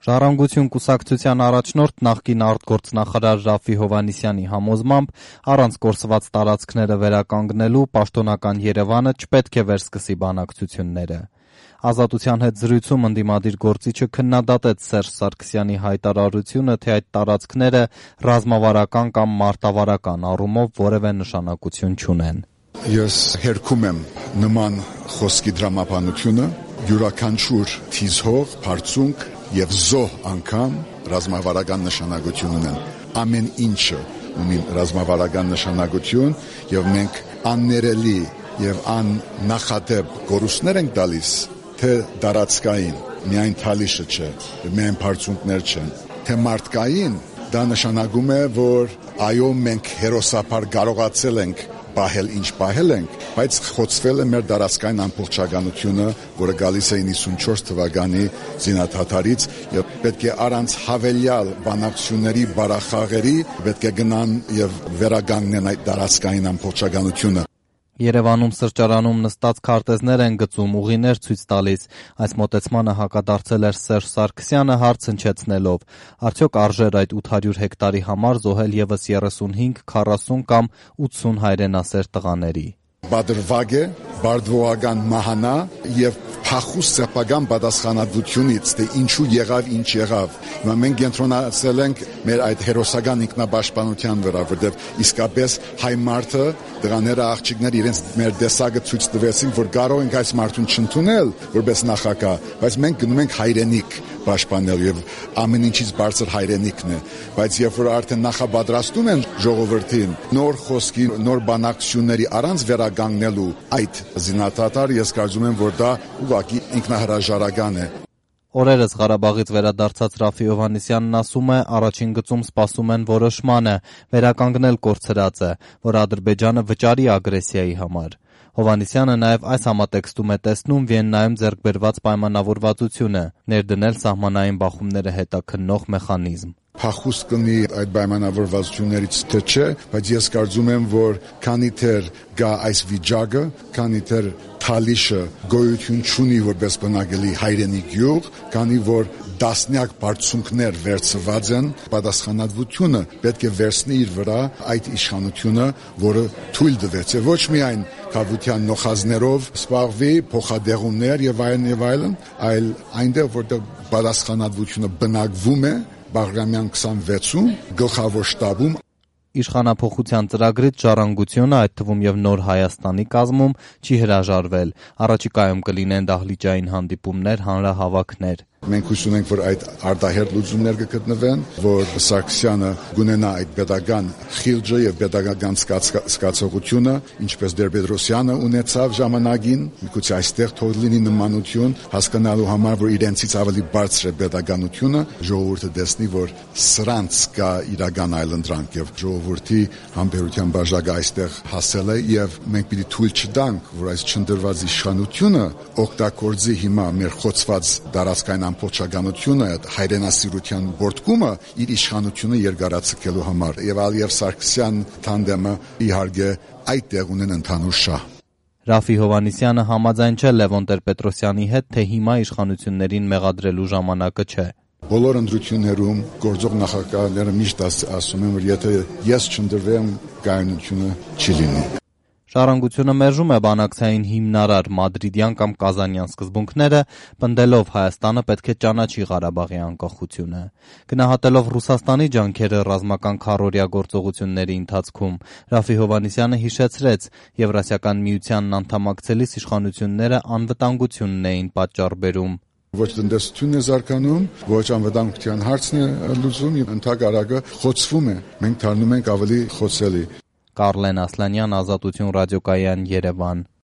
Ժառանգություն կուսակցության առաջնորդ նախկին արտգործնախարար Ռաֆի Հովհաննիսյանի համոզմամբ առանց կորսված տարածքները վերականգնելու պաշտոնական Երևանը չպետք է վերսկսի բանակցությունները։ Ազատության հետ զրույցում ընդդիմադիր գործիչը քննադատեց Սերժ Սարգսյանի հայտարարությունը, թե այդ տարածքները ռազմավարական կամ մարտավարական առումով որևէ նշանակություն չունեն։ Ես հերքում եմ նման խոսքի դրամապանությունը, յուրաքանչյուր թիզհող, բարձունք եւ զոհ անգամ ռազմավարական նշանակություն ունեն։ Ամեն ինչը ունի ռազմավարական նշանակություն եւ մենք աններելի եւ աննախադեպ գորուստներ ենք տալիս, թե դարածքային, միայն թալիշը չէ, միայն բարձունքներ չեն, թե մարդկային, դա նշանակում է, որ այո, մենք հերոսապար կարողացել ենք պահել ինչ պահել ենք, բայց խոցվել է մեր դարածքային ամբողջականությունը, որը գալիս է 94 թվականի զինադատարից եւ պետք է առանց հավելյալ բանակցությունների բարախաղերի պետք է գնան եւ վերականգնեն այդ դարածքային ամբողջականությունը։ Երևանում սրճարանում նստած քարտեզներ են գծում, ուղիներ ցույց տալիս։ Այս մոտեցմանը հակադարձել էր Սերժ Սարգսյանը հարց հնչեցնելով. արդյոք արժեր այդ 800 հեկտարի համար զոհել եւս 35, 40 կամ 80 հայրենասեր տղաների։ Բادرվագ է, բարդվողական մահանա եւ փախուստ սեփական պատասխանատվությունից, թե ինչու եղավ, ինչ եղավ։ Հիմա մենք կենտրոնացել ենք մեր այդ հերոսական ինքնապաշտպանության վրա, որտեղ իսկապես հայ մարդը, դրաները, աղջիկները իրենց մեր տեսակը ցույց տվեցին, որ կարող ենք այս մարդուն չընդունել որպես նախագահ, բայց մենք գնում ենք հայրենիք պաշտպանել եւ ամեն ինչից բարձր հայրենիքն է, բայց երբ որ արդեն նախապատրաստում են ժողովրդին նոր խոսքի, նոր բանակցությունների առանց վերականգնելու այդ զինադատար, ես կարծում եմ, որ դա ուղղակի ինքնահրաժարական է։ Օրերս Ղարաբաղից վերադարձած Ռաֆի Հովհաննիսյանն ասում է, առաջին գծում սպասում են որոշմանը, վերականգնել կորցրածը, որ Ադրբեջանը վճարի ագրեսիայի համար։ Հովհաննիսյանը նաև այս համատեքստում է տեսնում Վիեննայում ձեռք բերված պայմանավորվածությունը, ներդնել սահմանային բախումները հետաքննող մեխանիզմ։ Փախուստ կնի այդ պայմանավորվածություններից թե չէ, բայց ես կարծում եմ, որ քանի դեռ գա այս վիճակը, քանի դեռ թալիշը գոյություն չունի որպես բնակելի հայրենի գյուղ, քանի որ դասնյակ բարձունքներ վերցված են, պատասխանատվությունը պետք է վերցնի իր վրա այդ իշխանությունը, որը թույլ տվեց, ոչ միայն քաղաքության նոխազներով սպառվի, փոխադեղումներ եւ այլն, այլ այնտեղ որտեղ պատասխանատվությունը բնակվում է Բաղրամյան 26-ում գլխավոր շտաբում Իշխանափոխության ծրագրից Ժառանգությունը, այդ թվում եւ Նոր Հայաստանի կազմում չի հրաժարվել։ Առաջիկայում կլինեն դահլիճային հանդիպումներ, հանրահավաքներ։ Մենք հույս ունենք, որ այդ արտահերտ լուծումներ կգտնվեն, որ Սարգսյանը գունենա այդ պետական խիլջը եւ պետական զգացողությունը, ինչպես Տեր-Պետրոսյանը ունեցավ ժամանակին, միգուցե այստեղ թող լինի նմանություն, հասկանալու համար, որ իրենցից ավելի բարձր է պետականությունը, ժողովուրդը տեսնի, որ սրանց կա իրական այլընտրանք եւ ժողովրդի համբերության բաժակը այստեղ հասել է եւ մենք պիտի թույլ չտանք, որ այս չնդրված իշխանությունը օգտագործի հիմա մեր խոցված դարածքային ամբողջականությունը, հայրենասիրության բորտկումը իր իշխանությունը երկարացնելու համար եւ Ալիև Սարգսյան թանդեմը իհարկե այդտեղ ունեն ընդհանուր շահ։ Ռաֆի Հովհաննիսյանը համաձայն չէ Լևոն Տեր-Պետրոսյանի հետ, թե հիմա իշխանություններին մեղադրելու ժամանակը չէ։ Բոլոր ընտրություններում գործող նախագահները միշտ ասում են, որ եթե ես չընտրվեմ, կայունությունը չի լինի։ Ժառանգությունը մերժում է բանակցային հիմնարար մադրիդյան կամ կազանյան սկզբունքները, պնդելով Հայաստանը պետք է ճանաչի Ղարաբաղի անկախությունը։ Գնահատելով Ռուսաստանի ջանքերը ռազմական քառօրյա գործողությունների ընթացքում, Ռաֆի Հովհաննիսյանը հիշեցրեց, Եվրասիական միությանն անդամակցելիս իշխանությունները անվտանգությունն էին պատճառ բերում։ Ոչ տնտեսությունն է զարգանում, ոչ անվտանգության հարցն է լուծվում, ընդհակառակը խոցվում է։ Մենք դառնում ենք ավելի խոցելի։ Կարլեն Ասլանյան, Ազատություն ռադիոկայան, Երևան։